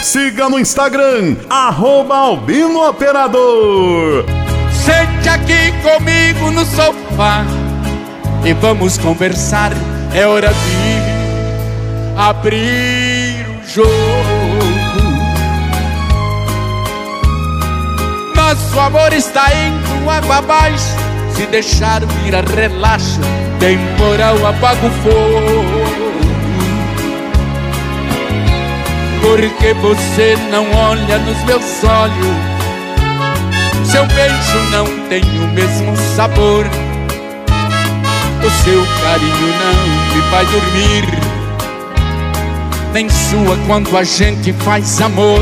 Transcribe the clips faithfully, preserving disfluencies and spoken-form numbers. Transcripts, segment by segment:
Siga no Instagram, arroba Albino Operador. Sente aqui comigo no sofá e vamos conversar. É hora de abrir o jogo. Nosso amor está indo água abaixo. Se deixar vir a relaxo, temporal apaga o fogo. Porque você não olha nos meus olhos, seu beijo não tem o mesmo sabor, o seu carinho não me faz dormir, nem sua quando a gente faz amor.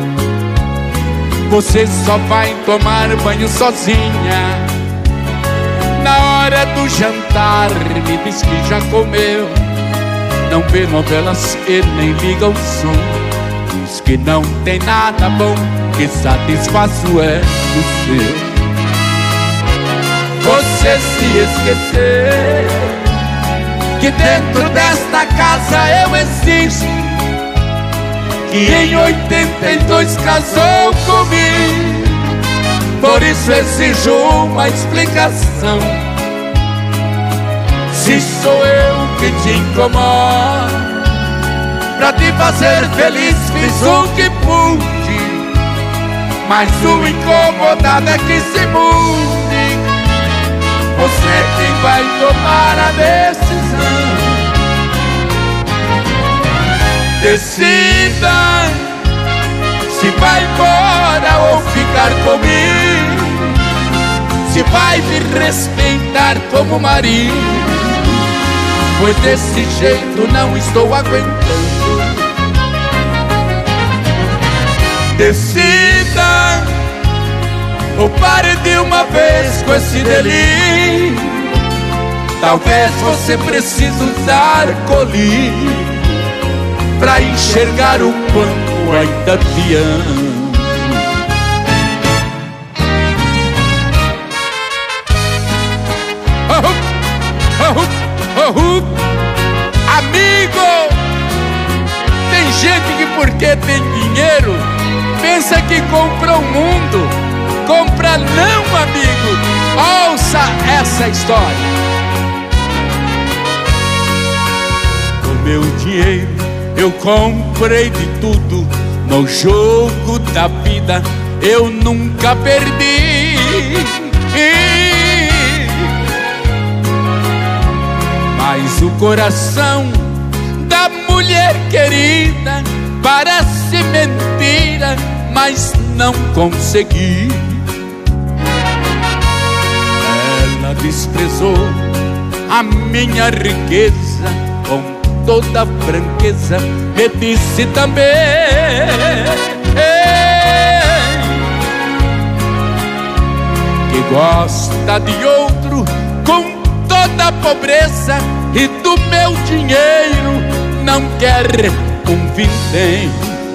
Você só vai tomar banho sozinha na hora do jantar, me diz que já comeu. Não vê novelas e nem liga o som, diz que não tem nada bom, que satisfaço é o seu. Você se esqueceu que dentro desta casa eu existo, que em oitenta e dois casou comigo. Por isso exijo uma explicação. Se sou eu que te incomodo, pra te fazer feliz fiz o que pude, mas o incomodado é que se mude. Você é quem vai tomar a decisão. Decida se vai embora ou ficar comigo, se vai me respeitar como marido, pois desse jeito não estou aguentando. Decida ou pare de uma vez com esse delírio. Talvez você precise usar colírio pra enxergar o quanto ainda te amo. Oh, amigo, tem gente que porque tem dinheiro pensa que compra o mundo. Compra não, amigo. Ouça essa história. Com meu dinheiro eu comprei de tudo. No jogo da vida eu nunca perdi. Mas o coração da mulher querida parece mentira, mas não consegui. Ela desprezou a minha riqueza, com toda franqueza me disse também que gosta de outro com toda a pobreza, e do meu dinheiro não quer um vintém.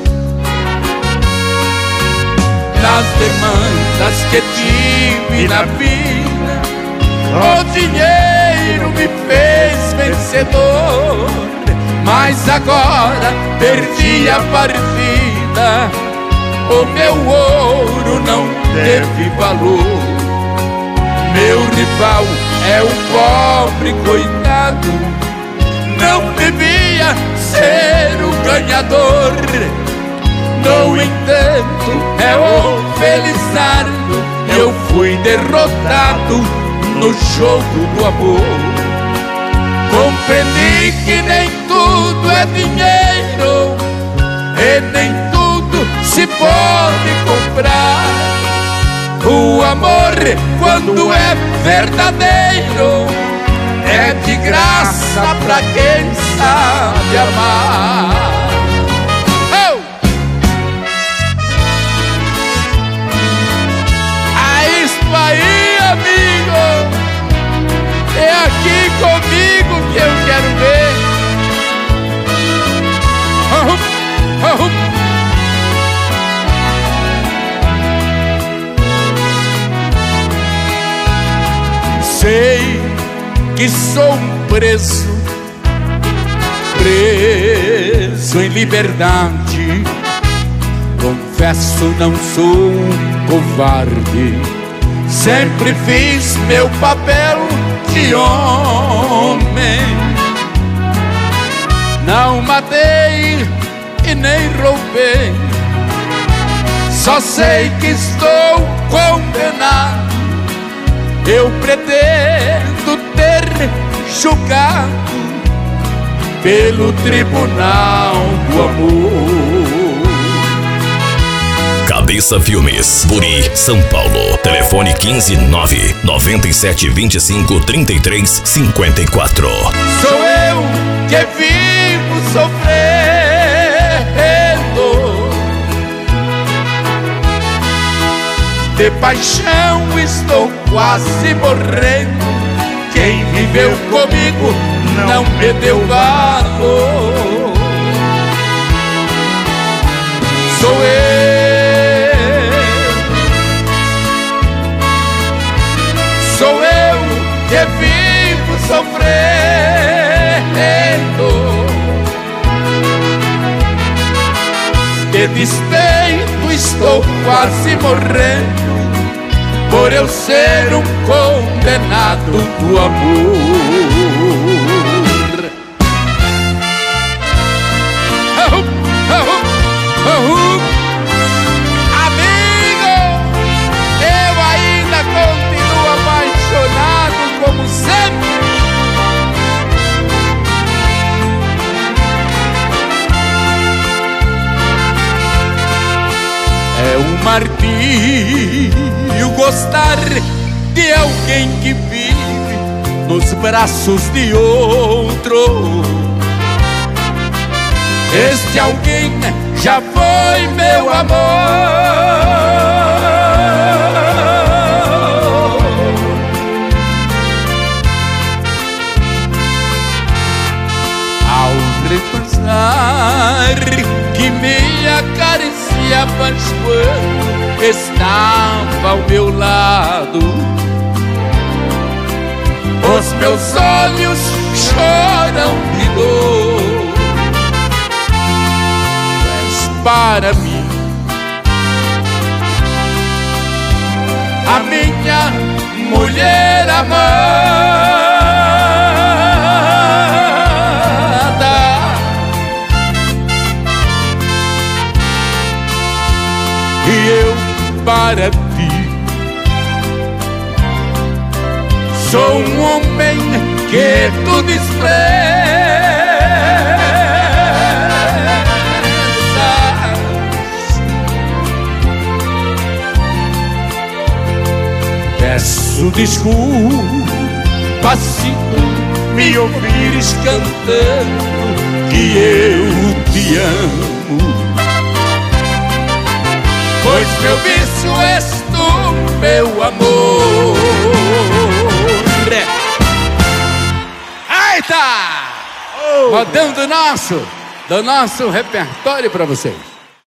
Nas demandas que tive na vida, o dinheiro me fez vencedor, mas agora perdi a partida, o meu ouro não teve valor. Meu rival é o pobre coitado, não devia ser o ganhador. No entanto, é o felizardo, eu fui derrotado no jogo do amor. Compreendi que nem tudo é dinheiro e nem tudo se pode comprar. O amor, quando é verdadeiro, é de graça pra quem sabe amar. Oh! É isso aí, amigo. É aqui comigo que eu quero ver. Oh, oh, oh. Sei que sou um preso, preso em liberdade, confesso, não sou um covarde. Sempre fiz meu papel de homem. Não matei e nem roubei. Só sei que estou condenado. Eu pretendo ter julgado pelo Tribunal do Amor. Cabeça Filmes, Buri, São Paulo. Telefone quinze nove nove sete dois cinco três três cinco quatro. Sou eu que vivo sofrendo, de paixão estou quase morrendo. Quem viveu comigo não me deu valor. Sou eu, sou eu que vivo sofrendo, de despeito estou quase morrendo, por eu ser um condenado do amor. Amigo, eu ainda continuo apaixonado como sempre. É um martírio gostar de alguém que vive nos braços de outro. Este alguém já foi meu amor. Ao repensar que me acariciavas quando estava ao meu lado, os meus olhos choram de dor. Para mim, a minha mulher amada, e eu para ti sou um homem que tu desprezas. Peço desculpa se tu me ouvires cantando que eu te amo, pois meu vício és tu, meu amor. Eita! Modão do nosso, do nosso repertório pra vocês.